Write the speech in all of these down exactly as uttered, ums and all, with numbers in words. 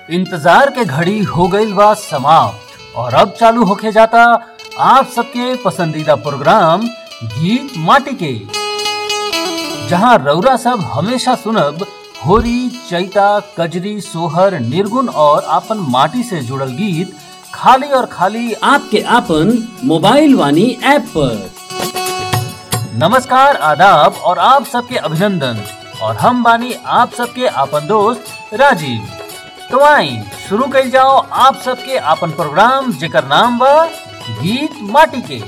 इंतजार के घड़ी हो गई बा समाप्त और अब चालू होके जाता आप सबके पसंदीदा प्रोग्राम गीत माटी के, जहां रौरा सब हमेशा सुनब होरी, चैता, कजरी, सोहर, निर्गुण और आपन माटी से जुड़ल गीत खाली और खाली आपके आपन मोबाइल वानी ऐप पर। नमस्कार, आदाब और आप सबके अभिनंदन। और हम बानी आप सबके आपन दोस्त राजीव। तो आई शुरू कइल जाओ आप सबके आपन प्रोग्राम जेकर नाम बा गीत माटी के।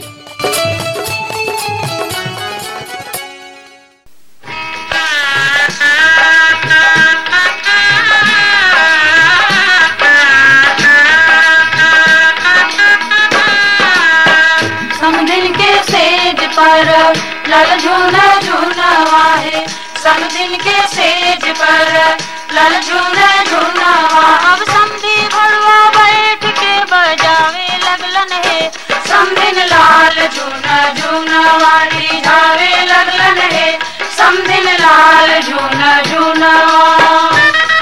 समदिन के सेज पर लाल झूना झूना वाहे, समदिन के सेज पर लाल झूना झूना वाह। अब समधी भड़वा बैठ के बजावे लगलन है, समदिन लाल झूना झूना वाली जावे लगलन है, समदिन लाल झूना झूना वाह।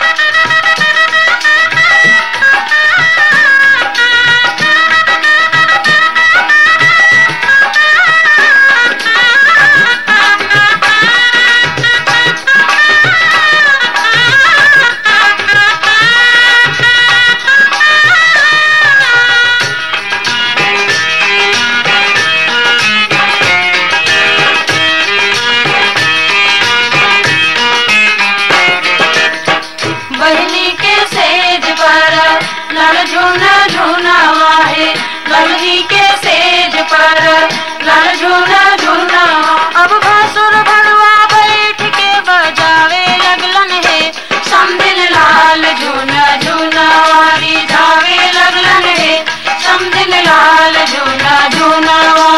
झूना झूना वाहे, ललही के सेज पर लाल झूना झूना। अब भसुर भड़वा बैठ के बजावे लगलन है, समदिन लाल झूना झूना वाली जावे लगलन है, समदिन लाल झूना झूना।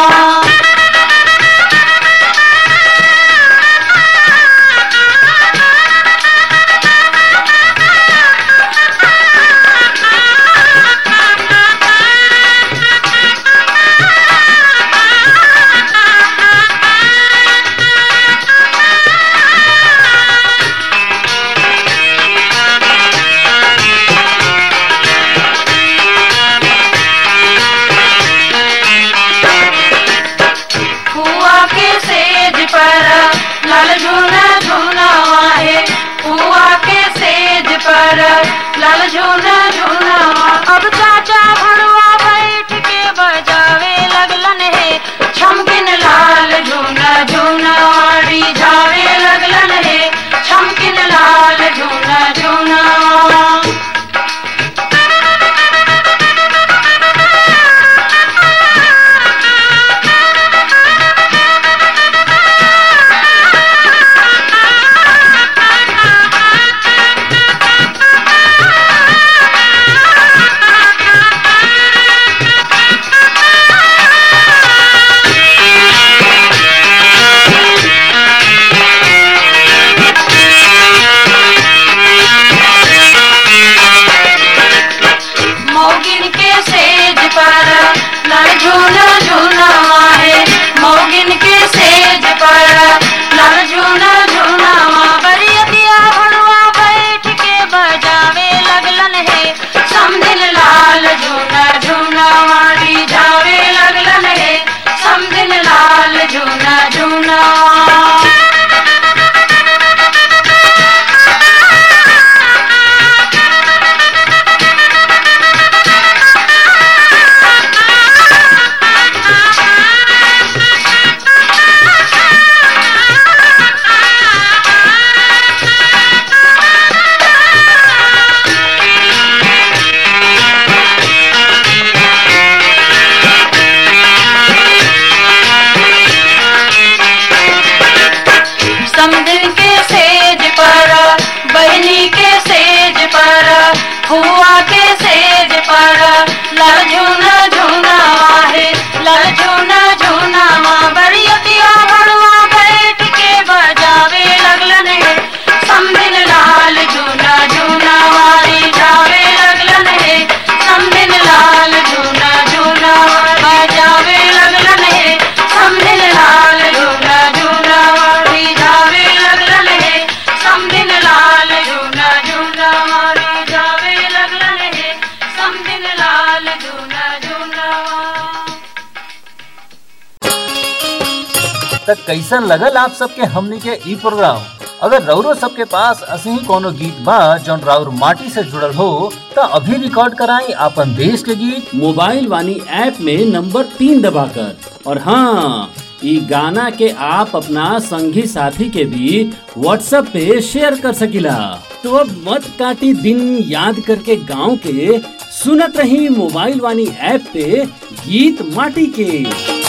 लाल झूना झूना वाहे, पुआ के सेज पर लाल झूना झूना। अब चाचा भड़वा बैठ के बजावे लगलन है, छमकिन लाल झूना झूना वाली जावे लगलन है, छमकिन लाल झूना झूना। तक कैसन लगल आप सबके हमनी के ई प्रोग्राम। अगर रौरो सबके पास असही कोनो गीत बा जौन राउर माटी से जुड़ल हो तो अभी रिकॉर्ड कराई अपन देश के गीत मोबाइल वानी ऐप में नंबर तीन दबाकर। और हाँ, ई गाना के आप अपना संगी साथी के भी व्हाट्सएप पे शेयर कर सकिला। तो अब मत काटी दिन याद करके गांव के, सुनत रही मोबाइल वानी ऐप पे गीत माटी के।